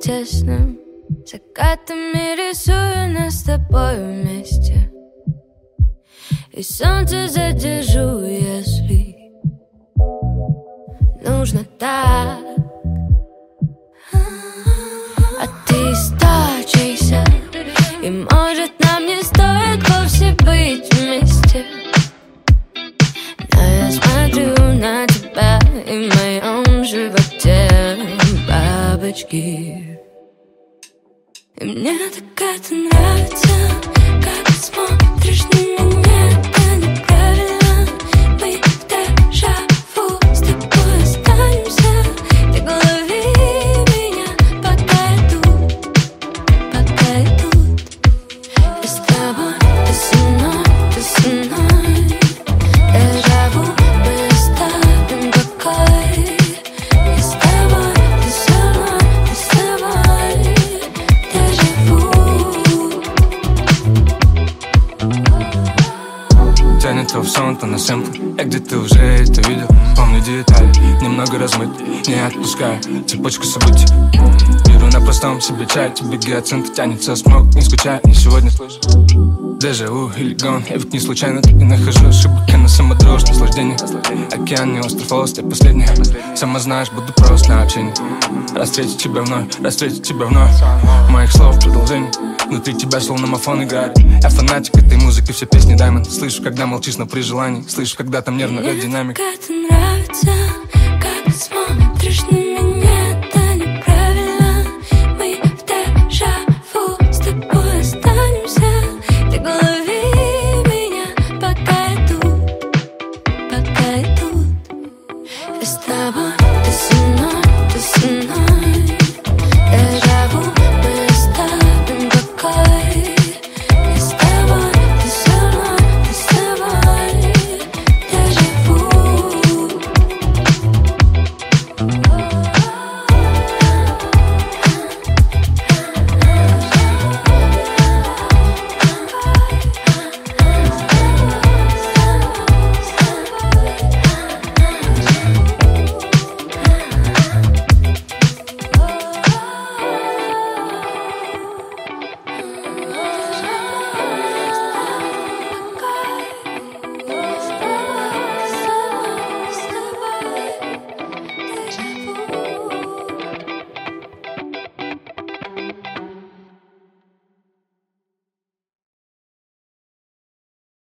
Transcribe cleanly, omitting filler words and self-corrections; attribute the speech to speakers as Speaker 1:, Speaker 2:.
Speaker 1: тесным закатами рисую нас с тобой вместе. И солнце задержу, если нужно так. А ты источишься, и может нам не стоит вовсе быть вместе. Но я смотрю на тебя, и в моем животе бабочки. И мне так это нравится, как ты смотришь на меня, это неправильно. Мы в дежавю, с тобой останемся. Ты лови меня, пока я тут, пока я тут. Я с тобой, ты со мной, ты со мной. Дежавю, мы оставим покой. Я с тобой, ты со мной, ты со мной.
Speaker 2: Тянет то в сон, то на сэмпл. Я где-то уже это видел. Помню детали, немного размыт. Не отпускаю цепочку событий. Беру на простом себе чай. Тебе гиацинт тянется смог. Не скучай, не сегодня слышу дежавю или гон. Я ведь не случайно так и нахожу ошибок. Я на самодрожь, наслаждение. Океан, не остров, холост, я последний. Сама знаешь, буду прост на общение. Раз встретить тебя вновь. Моих слов продолжение. Внутри тебя словно мафон играет. Я фанатик этой музыки, все песни Diamond. Слышу, когда молчишь, но при желании. Слышу, когда там нервная динамика.
Speaker 1: Мне так это нравится.